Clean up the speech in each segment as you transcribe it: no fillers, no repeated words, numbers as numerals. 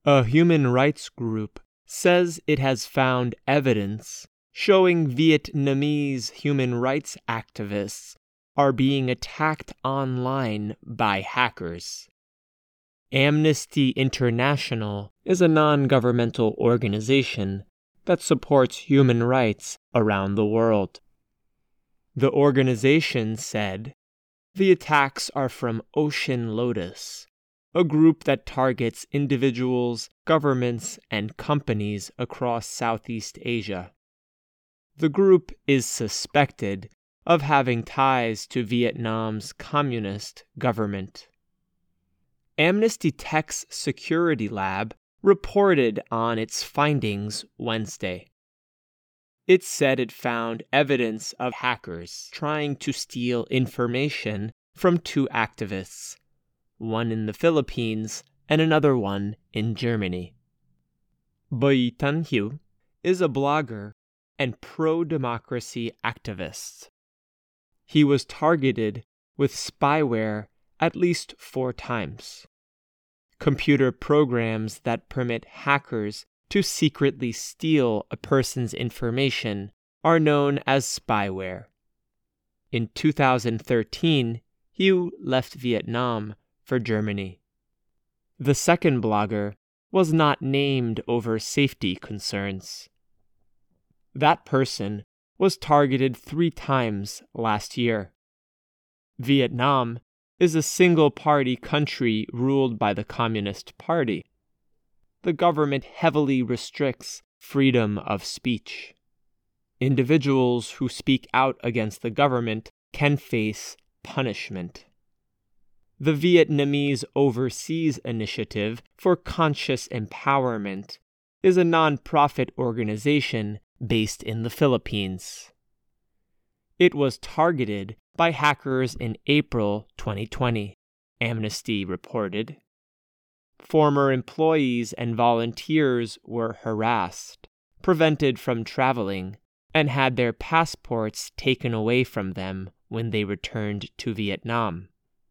A human rights group says it has found evidence showing Vietnamese human rights activists are being attacked online by hackers. Amnesty International is a non-governmental organization that supports human rights around the world. The organization said, "The attacks are from Ocean Lotus, a group that targets individuals, governments, and companies across Southeast Asia. The group is suspected of having ties to Vietnam's communist government." Amnesty Tech's security lab reported on its findings Wednesday. It said it found evidence of hackers trying to steal information from two activists, one in the Philippines and another one in Germany. Bùi Thanh Hieu is a blogger and pro-democracy activist. He was targeted with spyware at least 4 times. Computer programs that permit hackers to secretly steal a person's information are known as spyware. In 2013, Hieu left Vietnam for Germany. The second blogger was not named over safety concerns. That person was targeted 3 times last year. Vietnam is a single-party country ruled by the Communist Party. The government heavily restricts freedom of speech. Individuals who speak out against the government can face punishment. The Vietnamese Overseas Initiative for Conscious Empowerment is a non-profit organization based in the Philippines. It was targeted by hackers in April 2020, Amnesty reported. Former employees and volunteers were harassed, prevented from traveling, and had their passports taken away from them when they returned to Vietnam.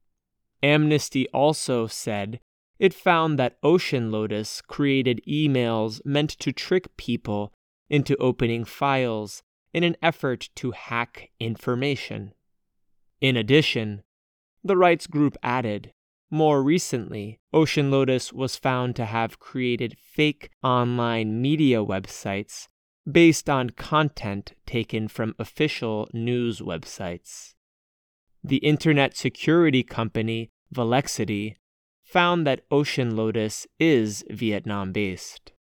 Amnesty also said it found that Ocean Lotus created emails meant to trick people into opening files in an effort to hack information. In addition, the rights group added, more recently, Ocean Lotus was found to have created fake online media websites based on content taken from official news websites. The internet security company Volexity found that Ocean Lotus is Vietnam-based.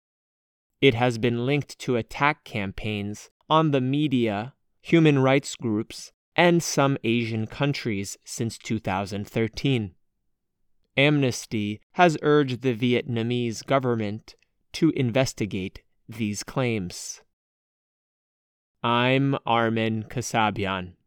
It has been linked to attack campaigns on the media, human rights groups, and some Asian countries since 2013. Amnesty has urged the Vietnamese government to investigate these claims. I'm Armen Kasabian.